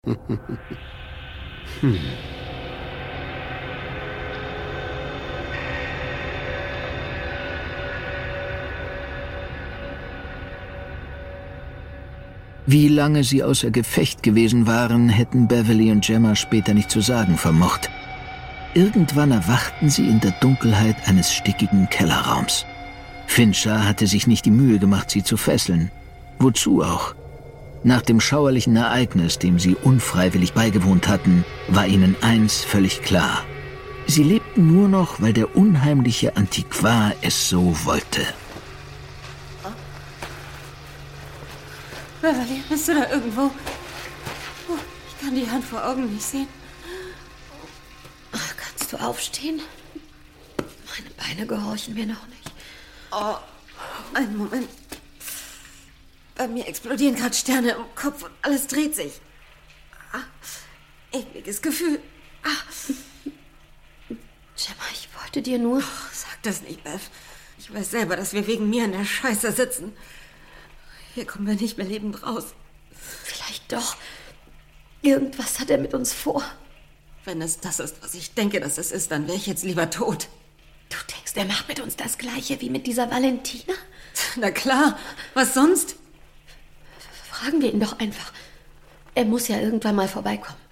Wie lange sie außer Gefecht gewesen waren, hätten Beverly und Gemma später nicht zu sagen vermocht. Irgendwann erwachten sie in der Dunkelheit eines stickigen Kellerraums. Fincher hatte sich nicht die Mühe gemacht, sie zu fesseln. Wozu auch? Nach dem schauerlichen Ereignis, dem sie unfreiwillig beigewohnt hatten, war ihnen eins völlig klar. Sie lebten nur noch, weil der unheimliche Antiquar es so wollte. Beverly, bist du da irgendwo? Ich kann die Hand vor Augen nicht sehen. Kannst du aufstehen? Meine Beine gehorchen mir noch nicht. Oh, einen Moment. Bei mir explodieren gerade Sterne im Kopf und alles dreht sich. Ekliges Gefühl. Gemma, ich wollte dir nur... Sag das nicht, Beth. Ich weiß selber, dass wir wegen mir in der Scheiße sitzen. Hier kommen wir nicht mehr lebend raus. Vielleicht doch. Irgendwas hat er mit uns vor. Wenn es das ist, was ich denke, dass es ist, dann wäre ich jetzt lieber tot. Du denkst, er macht mit uns das Gleiche wie mit dieser Valentina? Na klar, was sonst? Fragen wir ihn doch einfach. Er muss ja irgendwann mal vorbeikommen.